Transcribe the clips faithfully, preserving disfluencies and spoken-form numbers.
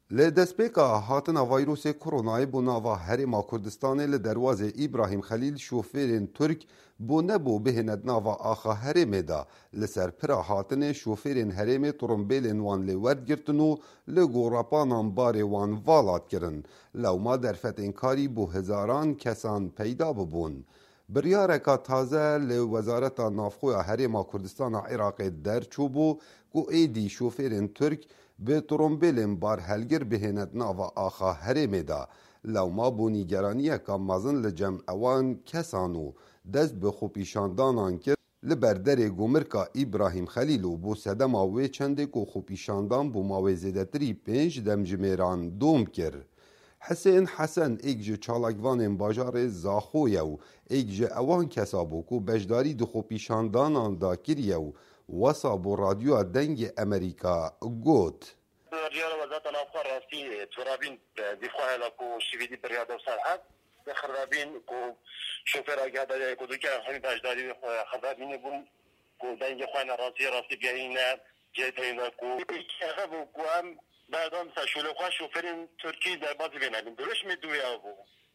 لی دستپیکا هاتنا ویروس کرونای بو ناوا هرما کردستان لی دروازه ابراهیم خلیل شوفیرین ترک بو نبو بهند ناوا آخا هرمه دا لسر پرا هاتن شوفیرین هرمه ترمبیلین وان لی ورد گرتنو لی گوراپانان باری وان والات کرن لو ما در فتن کاری بو هزاران کسان پیدا ببون. بریارکا تازه لی وزارت نافخوی هرما کردستان عراق در چوبو گو ایدی شوفیرین ترک به ترمبیلین بار هلگر بهند ناوا آخا هرمه دا لو ما بو نیگرانیه که مازن لجم اوان کسانو دست به خوپیشاندانان کرد لبردر گومرکا ابراهیم خلیلو بو سدما وی چنده که خوپیشاندان بو ماویزیدتری پنج دمجمیران دوم کرد. حسین حسن ایک جه چالاکوان باجار زاخویو ایک جه اوان کسابو که بجداری دو خوپیشاندانان دا کریو وصا بو رادیو دنگ امریکا گوت رجال وزارت الافکار راستی ترابین دفاع لکو شویدی بریاده و سرحد خرابین کو شوفر اگه داره کو دوکه همین بجداری خرابین بون کو دنگ خوان راستی راستی بیاینه جهتینا کو که بو کو هم بعدم سشوله خوا شوفرین ترکی در باز بینیم درش میدوی ابو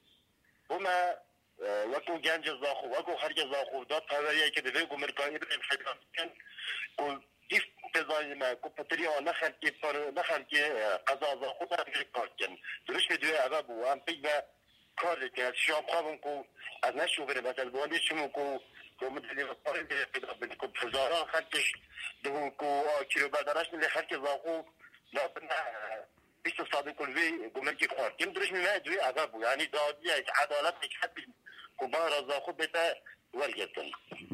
بوما وکو گنج زاخو وکو خرج زاخو داد پاوریه که دوی گمرکانی بریم خدمت کن کو دیف بزایی ما کو پتری آن نخل که پر نخل که قضا زاخو در کار کن درش میدوی ابو هم پیگ کار که شام خوابم کو از نشو بریم مثلا بودی شما کو کو مدلی پاره پیدا بدی کو هزاران خلکش دو کو کیلو بدرش میلی خلک زاخو لا بنا بیست صادق کلوی گمرکی خوار کم درش میمه دوی عذاب یعنی دادیه عدالت نکحد کبار زاخو بیتا ورگتن.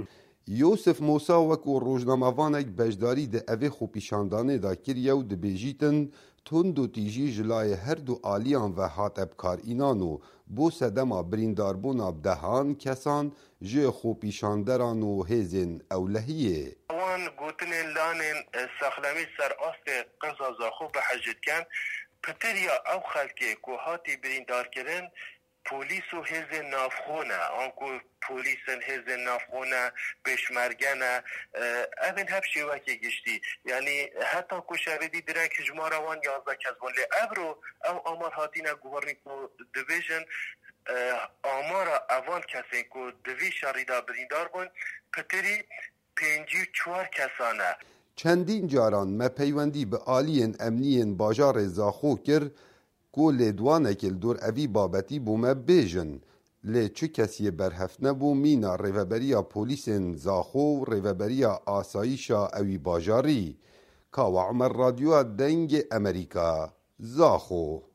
یوسف موسا وکو روزنامه‌وانک بجداری ده اوی خوپیشاندانه دا کریو ده بیجیتن تون دو تیجی جلای هر دو آلیان و هاتب کار اینانو بو سدما برینداربونا بدهان کسان جه خوپیشاندران و هزین اولهیه. وان گوتنین لانین ساخلمی سر آست قضا زاخو به حجت کن پتریا او خلکه که هاتی بریندار کرن پولیس و هزین نافخونه آنکو پولیسن هزین نافخونه بشمرگنه اوین هب شیوه که گشتی یعنی حتی که شاردی درک هجمار وان یازده کسبون لی ابرو او آمار هاتینا گوهرنیکو دویژن آمار اوان کسی که دوی شاریدا بریندار بون پتری پنجی چوار کسانه. چندین جاران ما پیوندی به آلین امنین باجار زاخو کرد که لیدوانکل دور اوی بابتی بومه بیجن لی چه کسی برهفت نبو مینا ریوبریا پولیسین زاخو ریوبریا آسایشا اوی باجاری. کاو عمر رادیو دنگ امریکا زاخو.